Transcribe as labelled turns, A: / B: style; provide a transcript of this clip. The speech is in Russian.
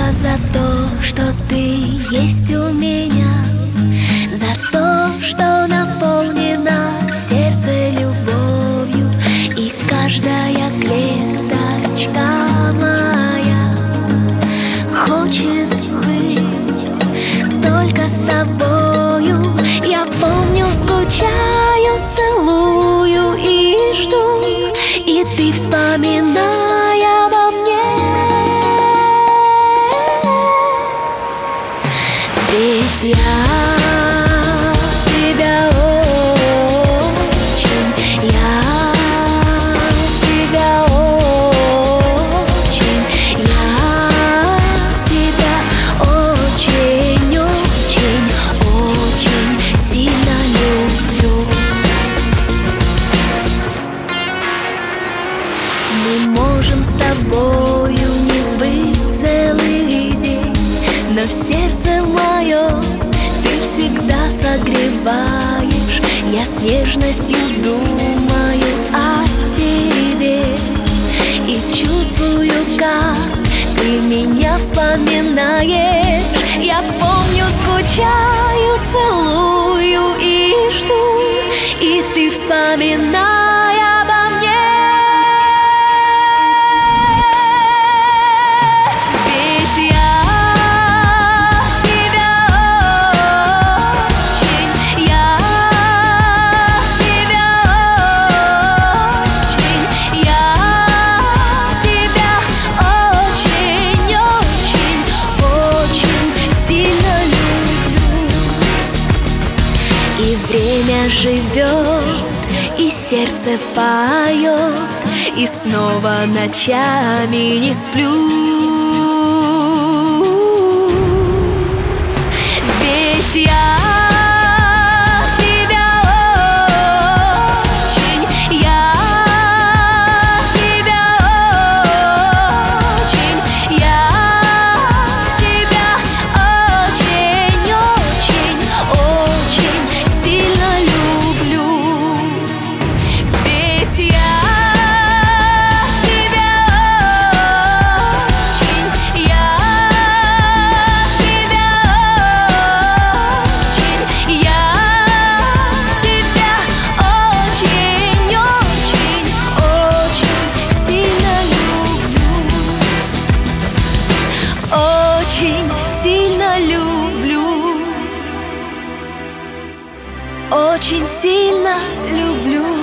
A: Спасибо за то, что ты есть у меня, за то, что наполнено сердце любовью, и каждая клеточка моя хочет быть только с тобою. Я помню, скучаю, целую и жду, и ты вспоминай обо мне. Ведь я тебя очень, я тебя очень, я тебя очень, очень, очень сильно люблю. Мы можем с тобою не быть целый день, но в сердце моем ты всегда согреваешь. Я с нежностью думаю о тебе и чувствую, как ты меня вспоминаешь. Я помню, скучаю, целую и жду, и ты вспоминай обо мне. И время живет, и сердце поет, и снова ночами не сплю. Ведь я тебя очень, я тебя очень, я тебя очень, очень, очень сильно люблю. Ведь я тебя очень, я тебя очень, я тебя очень, очень, очень сильно люблю. Очень сильно люблю. Очень сильно люблю.